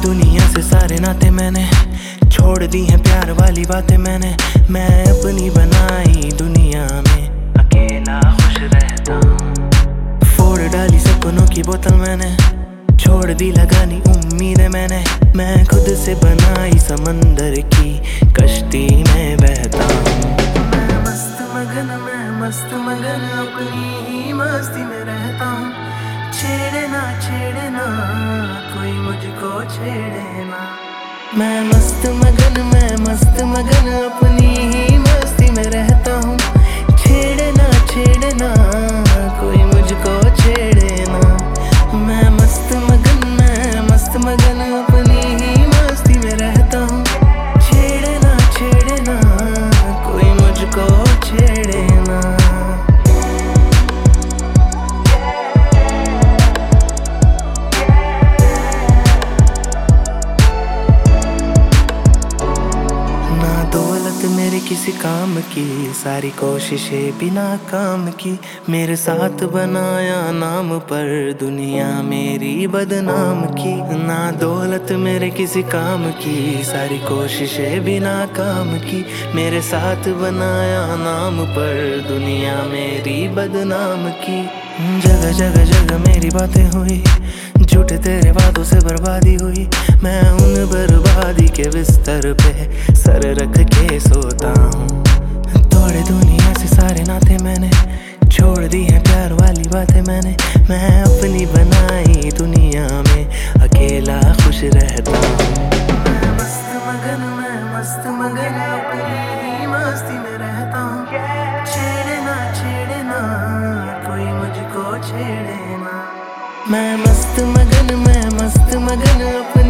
दुनिया से सारे नाते मैंने छोड़ दी हैं, प्यार वाली बातें मैंने मैं अपनी बनाई दुनिया में अकेला खुश रहता हूँ। फोड़ डाली सपनों की बोतल मैंने, छोड़ दी लगानी उम्मीदें मैंने, मैं खुद से बनाई समंदर की कश्ती में बहता हूँ। मैं मस्त मगन अपनी ही मस्ती में रहता हूँ। छेड़े ना कोई मुझको छेड़े ना। मैं मस्त मगन अपनी ही मस्ती में रहता हूँ। छेड़े ना कोई मुझको छेड़े ना। मैं मस्त मगन अपनी ही मस्ती में रहता हूँ। छेड़े ना कोई मुझको छेड़े ना। ना दौलत मेरे किसी काम की, सारी कोशिशें बिना काम की। मेरे साथ बनाया नाम पर दुनिया मेरी बदनाम की। ना दौलत मेरे किसी काम की, सारी कोशिशें बिना काम की। मेरे साथ बनाया नाम पर दुनिया मेरी बदनाम की। जगह मेरी बातें हुई, झूठे तेरे वादों से बर्बादी हुई। मैं उन बर्बादी के बिस्तर पे सर रख के सोता हूँ। तोड़े दुनिया से सारे नाते मैंने, छोड़ दी हैं प्यार वाली बातें मैंने। मैं अपनी बनाई दुनिया में अकेला खुश रहता हूँ। मैं मस्त मगन अपनी ही मस्ती में रहता हूँ। छेड़े ना कोई मुझको छेड़े ना। मैं मस्त मगन अपनी